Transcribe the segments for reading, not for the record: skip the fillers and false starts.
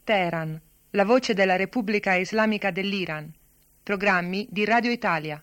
Teheran, la voce della Repubblica Islamica dell'Iran. Programmi di Radio Italia.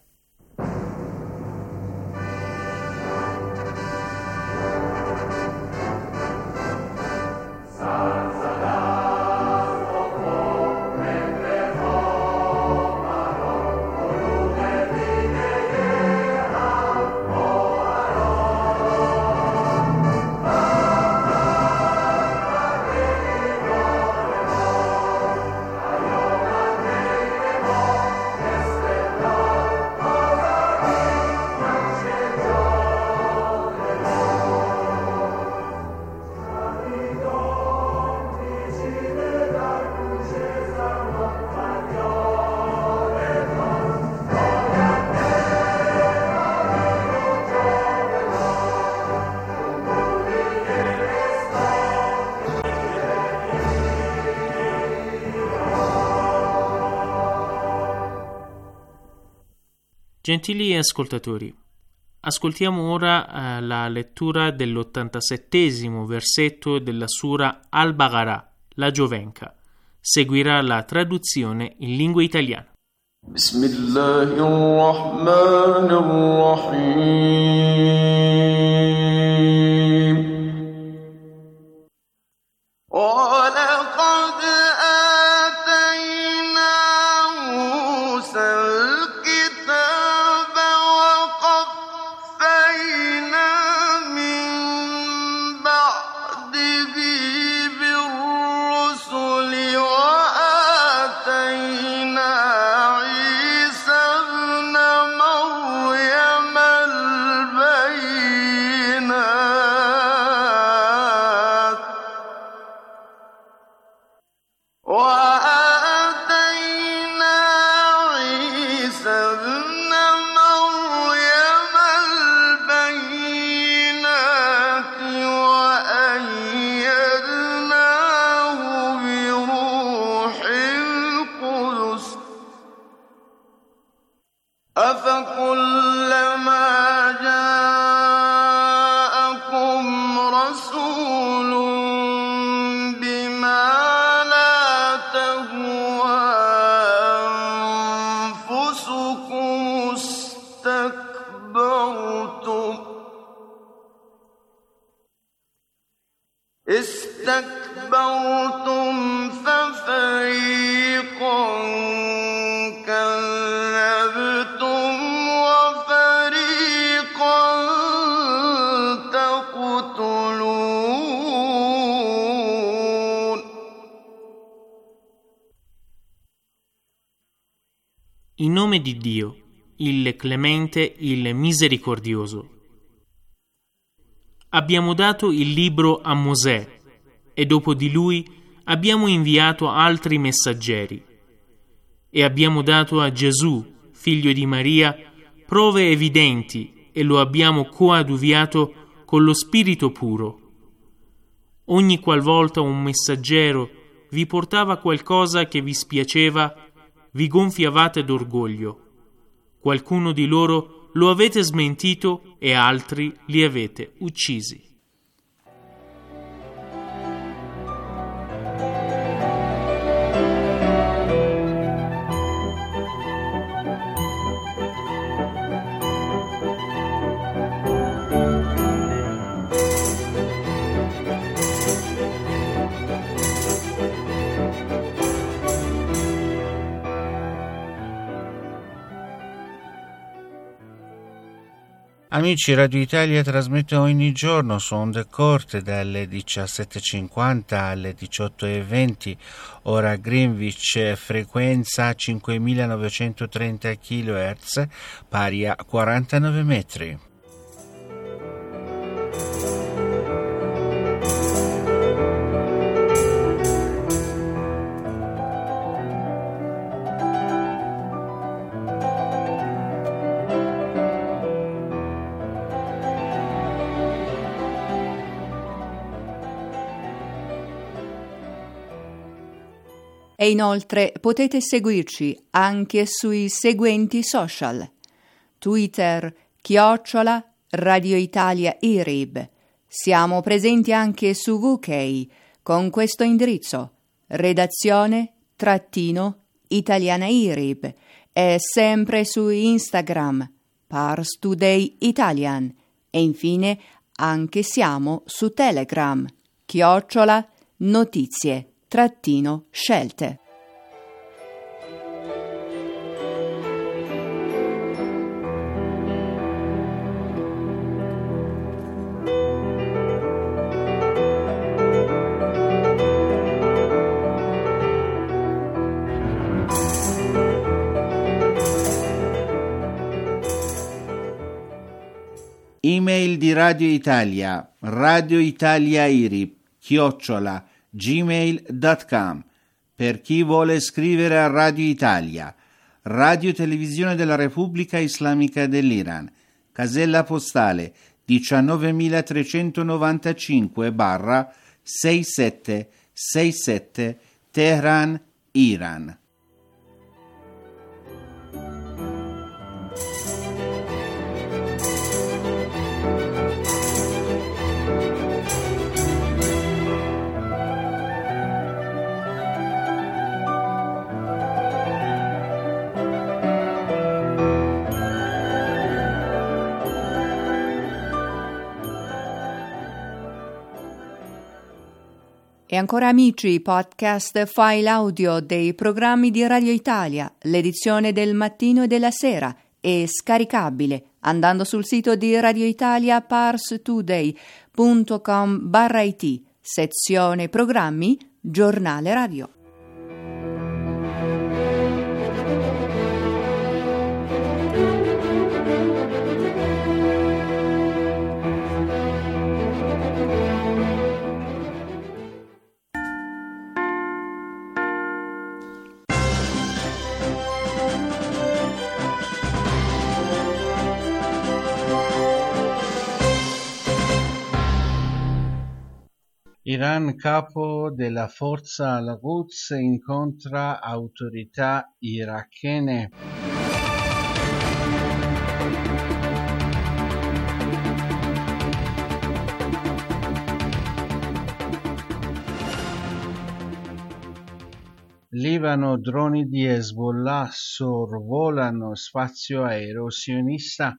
Gentili ascoltatori, ascoltiamo ora la lettura dell'87° versetto della Sura Al-Baqarah, la Giovenca. Seguirà la traduzione in lingua italiana. استكبرتم ففريقا كذبتم وفريقا تقتلون. In nome di Dio, il Clemente, il Misericordioso. Abbiamo dato il libro a Mosè e dopo di lui abbiamo inviato altri messaggeri e abbiamo dato a Gesù, figlio di Maria, prove evidenti e lo abbiamo coadiuviato con lo Spirito puro. Ogni qualvolta un messaggero vi portava qualcosa che vi spiaceva, vi gonfiavate d'orgoglio. Qualcuno di loro lo avete smentito e altri li avete uccisi. Amici, Radio Italia trasmette ogni giorno su onde corte dalle 17.50 alle 18.20, ora Greenwich, frequenza 5.930 kHz, pari a 49 metri. E inoltre potete seguirci anche sui seguenti social: Twitter @Radio Italia IRIB. Siamo presenti anche su UK con questo indirizzo: redazione-italiana IRIB e sempre su Instagram Pars Today Italian e infine anche siamo su Telegram @notizie-scelte. Email di Radio Italia, radioitaliairib@gmail.com. Per chi vuole scrivere a Radio Italia, Radio Televisione della Repubblica Islamica dell'Iran, casella postale 19.395/6767 Teheran, Iran. E ancora amici, podcast file audio dei programmi di Radio Italia, l'edizione del mattino e della sera è scaricabile andando sul sito di Radio Italia parstoday.com/it, sezione programmi, giornale radio. Iran, capo della forza al-Quds, incontra autorità irachene. Libano, droni di Hezbollah sorvolano spazio aereo sionista.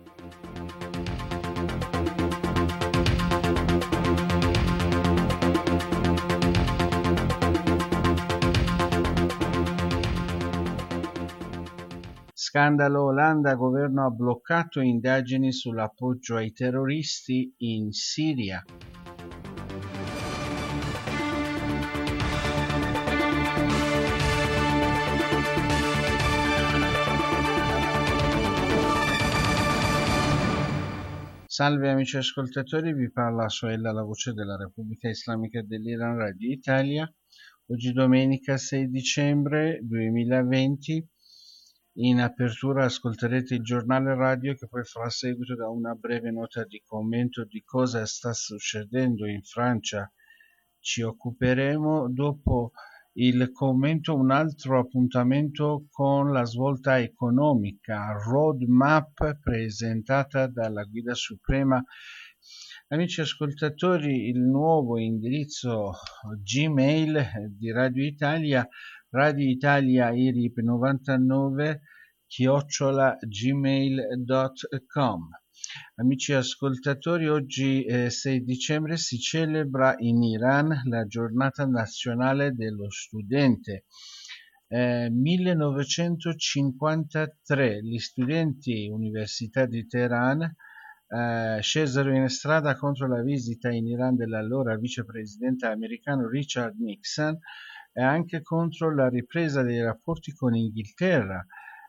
Scandalo Olanda, governo ha bloccato indagini sull'appoggio ai terroristi in Siria. Salve amici ascoltatori, vi parla Soella, la voce della Repubblica Islamica dell'Iran, Radio Italia. Oggi domenica 6 dicembre 2020. In apertura ascolterete il giornale radio che poi farà seguito da una breve nota di commento di cosa sta succedendo in Francia. Ci occuperemo dopo il commento un altro appuntamento con la svolta economica, roadmap presentata dalla Guida Suprema. Amici ascoltatori, il nuovo indirizzo Gmail di Radio Italia, radioitalia@gmail.com. Amici ascoltatori, oggi 6 dicembre si celebra in Iran la giornata nazionale dello studente. 1953 gli studenti Università di Teheran scesero in strada contro la visita in Iran dell'allora vicepresidente americano Richard Nixon e anche contro la ripresa dei rapporti con Inghilterra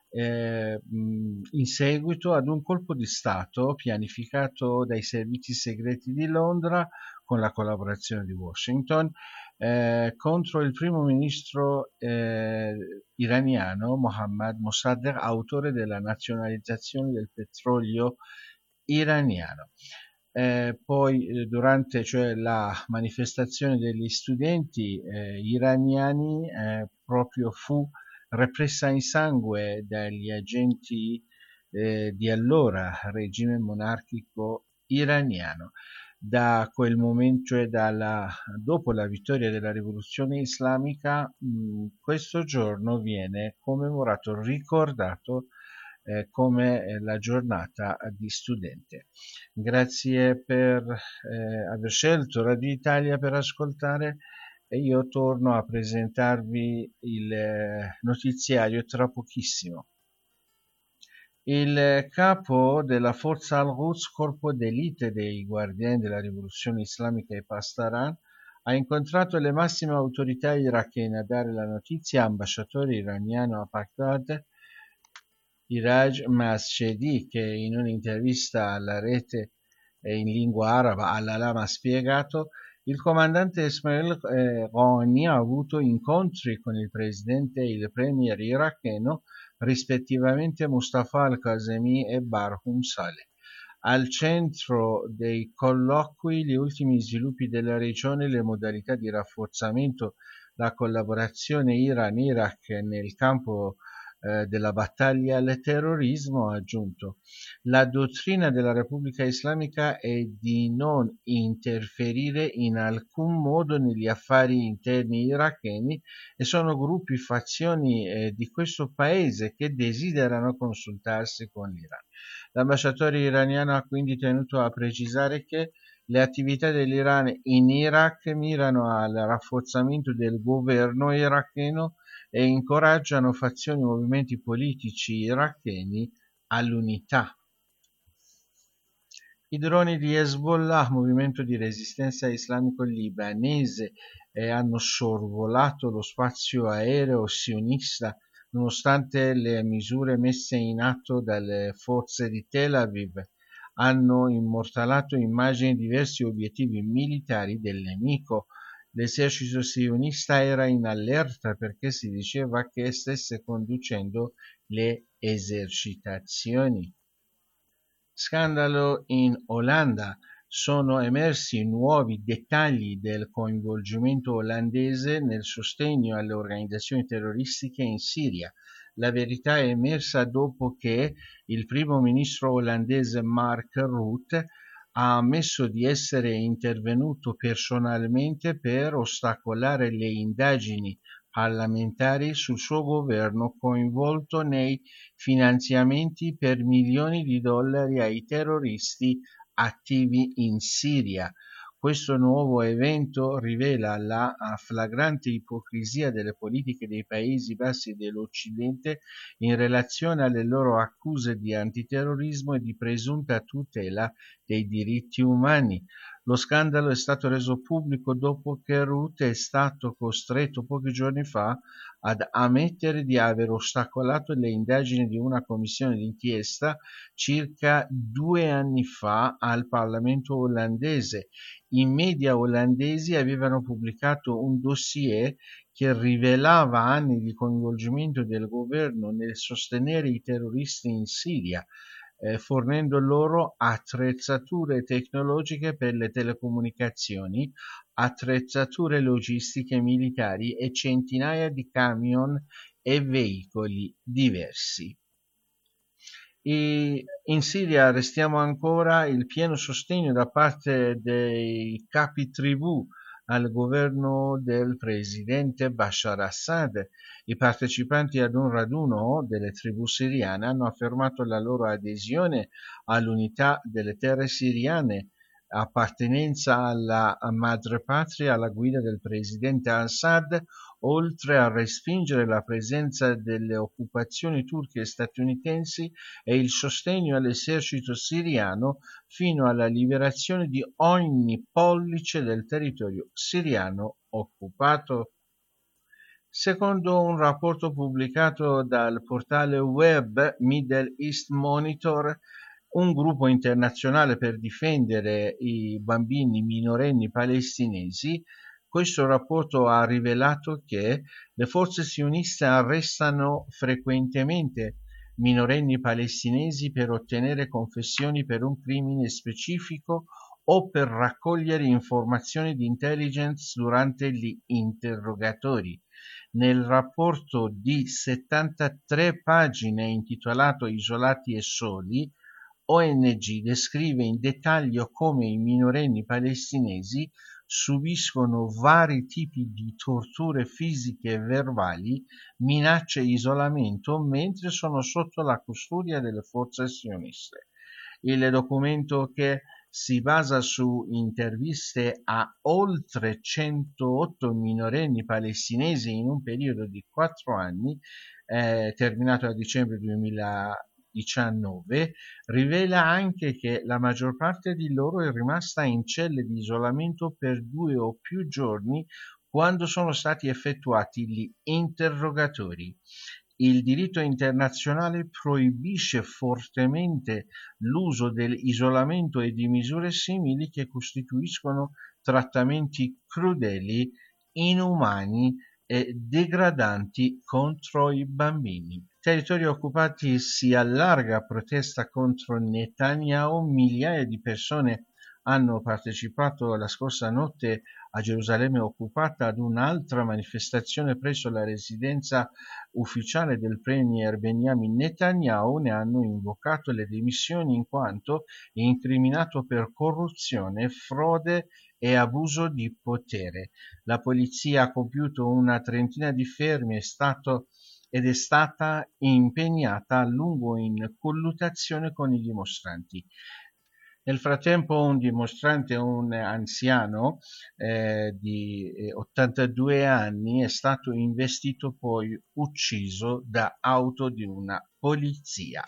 in seguito ad un colpo di Stato pianificato dai servizi segreti di Londra con la collaborazione di Washington contro il primo ministro iraniano Mohammad Mossadegh, autore della nazionalizzazione del petrolio iraniano. Poi durante la manifestazione degli studenti iraniani proprio fu repressa in sangue dagli agenti di allora regime monarchico iraniano. Da quel momento, cioè dopo la vittoria della rivoluzione islamica, questo giorno viene commemorato, ricordato come la giornata di studente. Grazie per aver scelto Radio Italia per ascoltare, e io torno a presentarvi il notiziario tra pochissimo. Il capo della Forza al-Quds, corpo d'élite dei guardiani della rivoluzione islamica e Pasdaran, ha incontrato le massime autorità irachene. A dare la notizia, ambasciatore iraniano a Baghdad, Iraj Masjedi, che in un'intervista alla rete in lingua araba Al-Alam ha spiegato: il comandante Ismail Ghani ha avuto incontri con il presidente e il premier iracheno, rispettivamente Mustafa al-Kazemi e Barham Saleh. Al centro dei colloqui gli ultimi sviluppi della regione, le modalità di rafforzamento, la collaborazione Iran-Iraq nel campo della battaglia al terrorismo. Ha aggiunto: la dottrina della Repubblica Islamica è di non interferire in alcun modo negli affari interni iracheni, e sono gruppi, fazioni di questo paese che desiderano consultarsi con l'Iran. L'ambasciatore iraniano ha quindi tenuto a precisare che le attività dell'Iran in Iraq mirano al rafforzamento del governo iracheno e incoraggiano fazioni e movimenti politici iracheni all'unità. I droni di Hezbollah, movimento di resistenza islamico libanese, hanno sorvolato lo spazio aereo sionista nonostante le misure messe in atto dalle forze di Tel Aviv. Hanno immortalato immagini di diversi obiettivi militari del nemico. L'esercito sionista era in allerta perché si diceva che stesse conducendo le esercitazioni. Scandalo in Olanda. Sono emersi nuovi dettagli del coinvolgimento olandese nel sostegno alle organizzazioni terroristiche in Siria. La verità è emersa dopo che il primo ministro olandese Mark Rutte ha ammesso di essere intervenuto personalmente per ostacolare le indagini parlamentari sul suo governo coinvolto nei finanziamenti per milioni di dollari ai terroristi attivi in Siria. Questo nuovo evento rivela la flagrante ipocrisia delle politiche dei Paesi Bassi e dell'Occidente in relazione alle loro accuse di antiterrorismo e di presunta tutela dei diritti umani. Lo scandalo è stato reso pubblico dopo che Rutte è stato costretto pochi giorni fa ad ammettere di aver ostacolato le indagini di una commissione d'inchiesta circa 2 anni fa al Parlamento olandese. I media olandesi avevano pubblicato un dossier che rivelava anni di coinvolgimento del governo nel sostenere i terroristi in Siria, fornendo loro attrezzature tecnologiche per le telecomunicazioni, attrezzature logistiche militari e centinaia di camion e veicoli diversi. In Siria restiamo ancora il pieno sostegno da parte dei capi tribù al governo del presidente Bashar Assad. I partecipanti ad un raduno delle tribù siriane hanno affermato la loro adesione all'unità delle terre siriane, appartenenza alla madrepatria alla guida del presidente Assad, oltre a respingere la presenza delle occupazioni turche e statunitensi e il sostegno all'esercito siriano fino alla liberazione di ogni pollice del territorio siriano occupato. Secondo un rapporto pubblicato dal portale web Middle East Monitor, un gruppo internazionale per difendere i bambini minorenni palestinesi, questo rapporto ha rivelato che le forze sioniste arrestano frequentemente minorenni palestinesi per ottenere confessioni per un crimine specifico o per raccogliere informazioni di intelligence durante gli interrogatori. Nel rapporto di 73 pagine intitolato Isolati e soli, ONG descrive in dettaglio come i minorenni palestinesi subiscono vari tipi di torture fisiche e verbali, minacce e isolamento mentre sono sotto la custodia delle forze sioniste. Il documento, che si basa su interviste a oltre 108 minorenni palestinesi in un periodo di 4 anni, terminato a dicembre 2019, rivela anche che la maggior parte di loro è rimasta in celle di isolamento per 2 o più giorni quando sono stati effettuati gli interrogatori. Il diritto internazionale proibisce fortemente l'uso dell'isolamento e di misure simili che costituiscono trattamenti crudeli, inumani e degradanti contro i bambini. Territori occupati si allarga protesta contro Netanyahu. Migliaia di persone hanno partecipato la scorsa notte a Gerusalemme occupata ad un'altra manifestazione presso la residenza ufficiale del premier Benjamin Netanyahu. Ne hanno invocato le dimissioni in quanto incriminato per corruzione, frode e abuso di potere. La polizia ha compiuto una trentina di fermi ed è stata impegnata a lungo in colluttazione con i dimostranti. Nel frattempo un dimostrante, un anziano di 82 anni, è stato investito poi ucciso da auto di una polizia.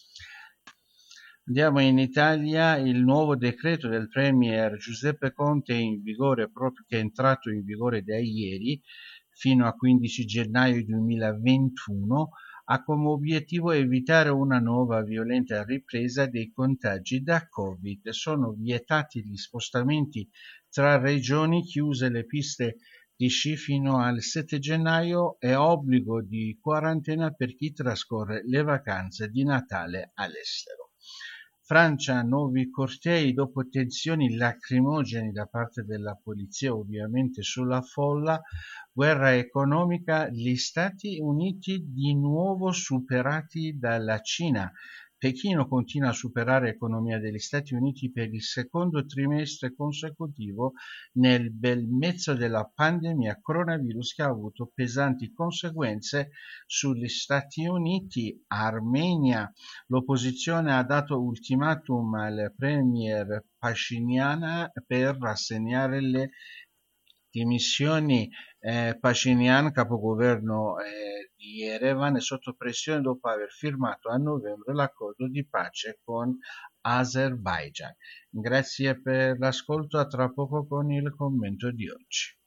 Andiamo in Italia. Il nuovo decreto del premier Giuseppe Conte che è entrato in vigore da ieri fino a 15 gennaio 2021, ha come obiettivo evitare una nuova violenta ripresa dei contagi da Covid. Sono vietati gli spostamenti tra regioni, chiuse le piste di sci fino al 7 gennaio e obbligo di quarantena per chi trascorre le vacanze di Natale all'estero. Francia, nuovi cortei dopo tensioni lacrimogeni da parte della polizia, ovviamente sulla folla. Guerra economica, gli Stati Uniti di nuovo superati dalla Cina. Pechino continua a superare l'economia degli Stati Uniti per il secondo trimestre consecutivo nel bel mezzo della pandemia coronavirus che ha avuto pesanti conseguenze sugli Stati Uniti. Armenia, l'opposizione ha dato ultimatum al premier Pashinyan per rassegnare le dimissioni. Pashinyan, capogoverno di Yerevan, è sotto pressione dopo aver firmato a novembre l'accordo di pace con Azerbaijan. Grazie per l'ascolto, a tra poco con il commento di oggi.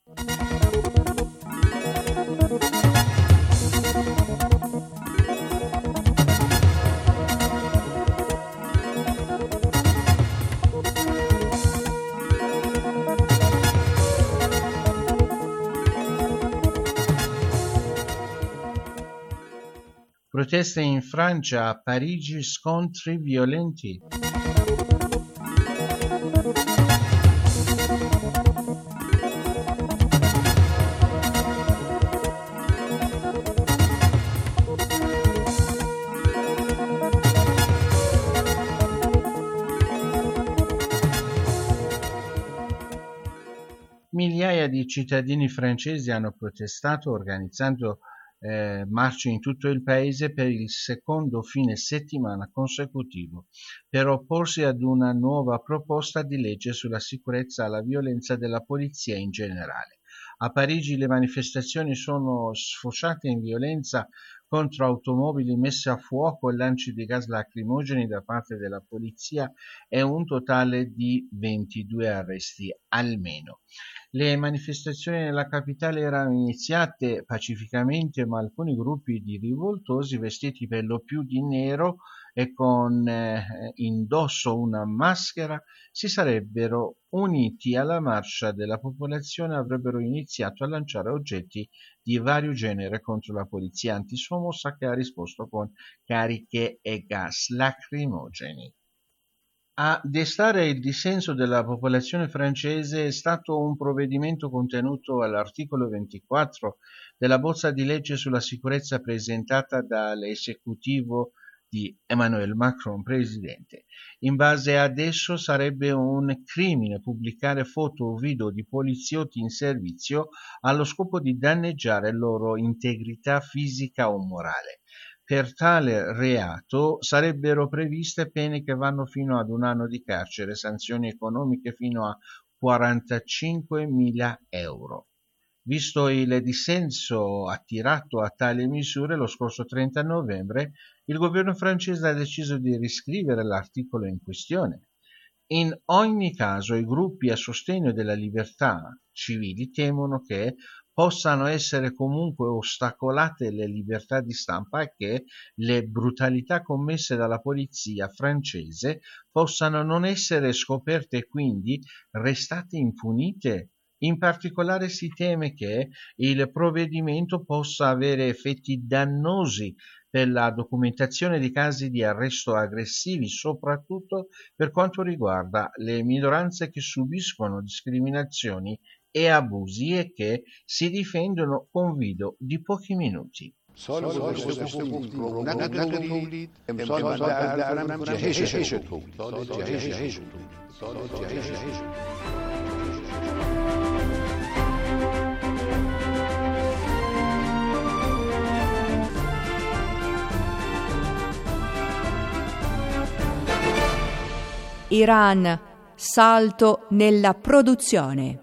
Proteste in Francia, a Parigi scontri violenti. Migliaia di cittadini francesi hanno protestato organizzando marce in tutto il paese per il secondo fine settimana consecutivo per opporsi ad una nuova proposta di legge sulla sicurezza e la violenza della polizia in generale. A Parigi le manifestazioni sono sfociate in violenza contro automobili messe a fuoco e lanci di gas lacrimogeni da parte della polizia e un totale di 22 arresti almeno. Le manifestazioni nella capitale erano iniziate pacificamente, ma alcuni gruppi di rivoltosi vestiti per lo più di nero e con indosso una maschera si sarebbero uniti alla marcia della popolazione e avrebbero iniziato a lanciare oggetti di vario genere contro la polizia antisommossa, che ha risposto con cariche e gas lacrimogeni. A destare il dissenso della popolazione francese è stato un provvedimento contenuto all'articolo 24 della bozza di legge sulla sicurezza presentata dall'esecutivo di Emmanuel Macron, presidente. In base ad esso sarebbe un crimine pubblicare foto o video di poliziotti in servizio allo scopo di danneggiare loro integrità fisica o morale. Per tale reato sarebbero previste pene che vanno fino ad 1 anno di carcere, sanzioni economiche fino a 45.000 euro. Visto il dissenso attirato a tali misure, lo scorso 30 novembre il governo francese ha deciso di riscrivere l'articolo in questione. In ogni caso, i gruppi a sostegno della libertà civili temono che possano essere comunque ostacolate le libertà di stampa e che le brutalità commesse dalla polizia francese possano non essere scoperte e quindi restate impunite. In particolare si teme che il provvedimento possa avere effetti dannosi per la documentazione di casi di arresto aggressivi, soprattutto per quanto riguarda le minoranze che subiscono discriminazioni e abusi e che si difendono con video di pochi minuti. Iran, salto nella produzione.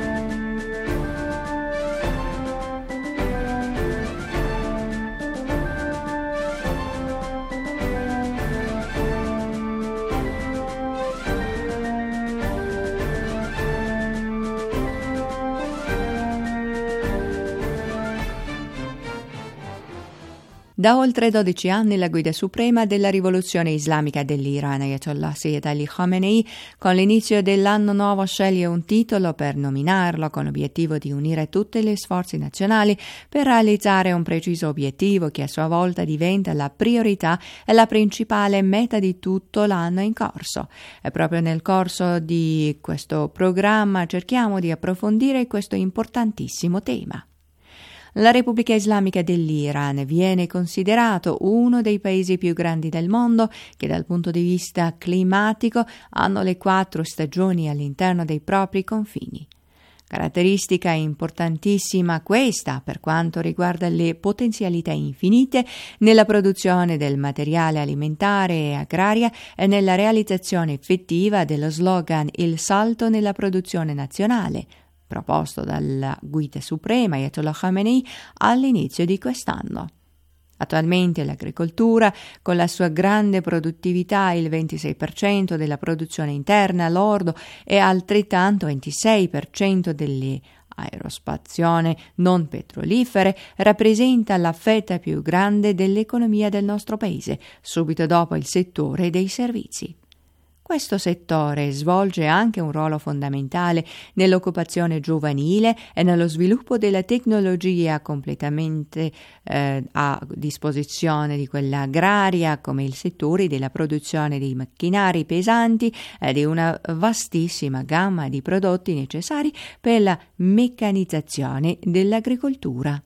Da oltre 12 anni la guida suprema della rivoluzione islamica dell'Iran, Ayatollah Sayyid Ali Khamenei, con l'inizio dell'anno nuovo sceglie un titolo per nominarlo con l'obiettivo di unire tutti gli sforzi nazionali per realizzare un preciso obiettivo che a sua volta diventa la priorità e la principale meta di tutto l'anno in corso. E proprio nel corso di questo programma cerchiamo di approfondire questo importantissimo tema. La Repubblica Islamica dell'Iran viene considerato uno dei paesi più grandi del mondo che dal punto di vista climatico hanno le 4 stagioni all'interno dei propri confini. Caratteristica importantissima questa per quanto riguarda le potenzialità infinite nella produzione del materiale alimentare e agraria e nella realizzazione effettiva dello slogan «Il salto nella produzione nazionale», proposto dalla guida suprema Ayatollah Khamenei all'inizio di quest'anno. Attualmente l'agricoltura, con la sua grande produttività, il 26% della produzione interna lordo e altrettanto 26% delle aerospazione non petrolifere, rappresenta la fetta più grande dell'economia del nostro paese, subito dopo il settore dei servizi. Questo settore svolge anche un ruolo fondamentale nell'occupazione giovanile e nello sviluppo della tecnologia completamente a disposizione di quella agraria, come il settore della produzione di macchinari pesanti e di una vastissima gamma di prodotti necessari per la meccanizzazione dell'agricoltura.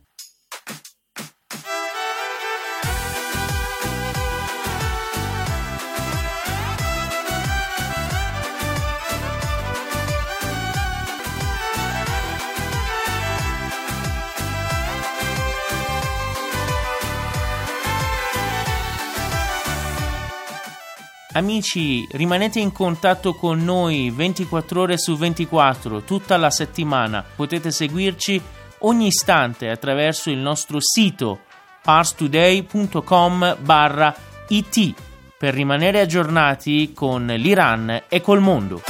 Amici, rimanete in contatto con noi 24 ore su 24, tutta la settimana. Potete seguirci ogni istante attraverso il nostro sito parstoday.com/it per rimanere aggiornati con l'Iran e col mondo.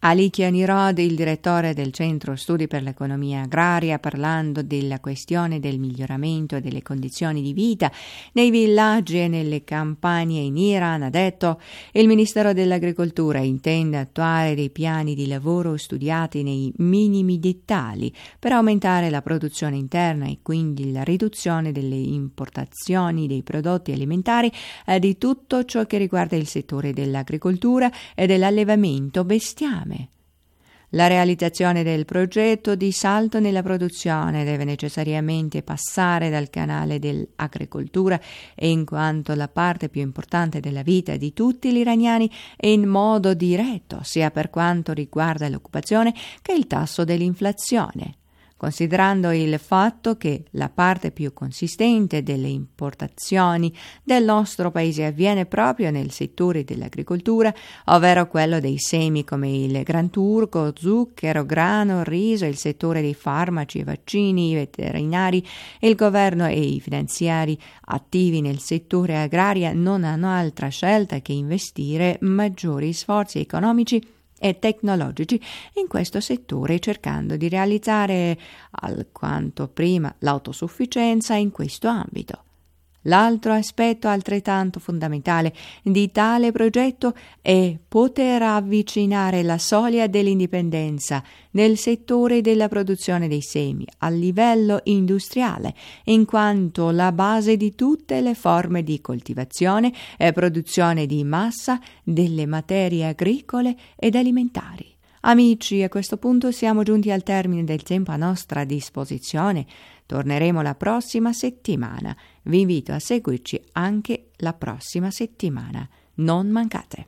Ali Chianirod, il direttore del Centro Studi per l'Economia Agraria, parlando della questione del miglioramento delle condizioni di vita nei villaggi e nelle campagne in Iran, ha detto: il Ministero dell'Agricoltura intende attuare dei piani di lavoro studiati nei minimi dettagli per aumentare la produzione interna e quindi la riduzione delle importazioni dei prodotti alimentari di tutto ciò che riguarda il settore dell'agricoltura e dell'allevamento bestiame. La realizzazione del progetto di salto nella produzione deve necessariamente passare dal canale dell'agricoltura, e in quanto la parte più importante della vita di tutti gli iraniani è in modo diretto, sia per quanto riguarda l'occupazione che il tasso dell'inflazione. Considerando il fatto che la parte più consistente delle importazioni del nostro paese avviene proprio nel settore dell'agricoltura, ovvero quello dei semi come il granturco, zucchero, grano, riso, il settore dei farmaci e vaccini veterinari, il governo e i finanziari attivi nel settore agrario non hanno altra scelta che investire maggiori sforzi economici e tecnologici in questo settore, cercando di realizzare alquanto prima l'autosufficienza in questo ambito. L'altro aspetto altrettanto fondamentale di tale progetto è poter avvicinare la soglia dell'indipendenza nel settore della produzione dei semi a livello industriale, in quanto la base di tutte le forme di coltivazione e produzione di massa delle materie agricole ed alimentari. Amici, a questo punto siamo giunti al termine del tempo a nostra disposizione. Torneremo la prossima settimana. Vi invito a seguirci anche la prossima settimana. Non mancate.